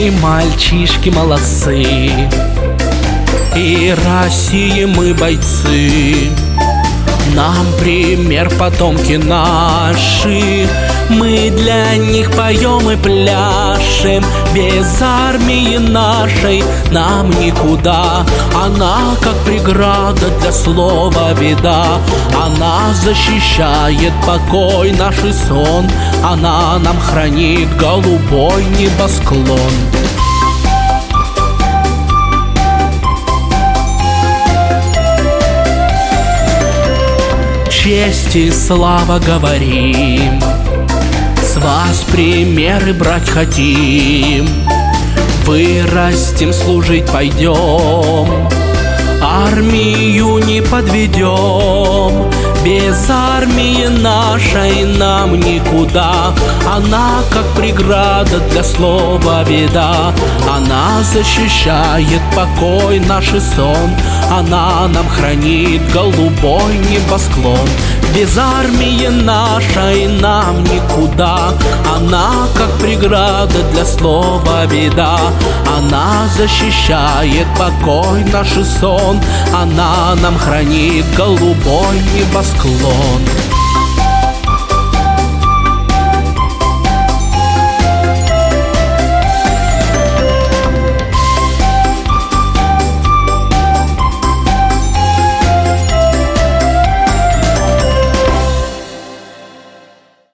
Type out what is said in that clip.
мы мальчишки молодцы, и России мы бойцы. Нам пример потомки наши, мы для них поем и пляшем. Без армии нашей нам никуда. Она как преграда для слова беда. Она защищает покой наш и сон. Она нам хранит голубой небосклон. Честь и слава говорим, с вас примеры брать хотим. Вырастем, служить пойдем, армию не подведем. Без армии нашей нам никуда. Она как преграда для слова беда. Она защищает покой наш и сон. Она нам хранит голубой небосклон. Без армии нашей нам никуда. Она как преграда для слова беда. Она защищает покой наш и сон. Она нам хранит голубой небосклон.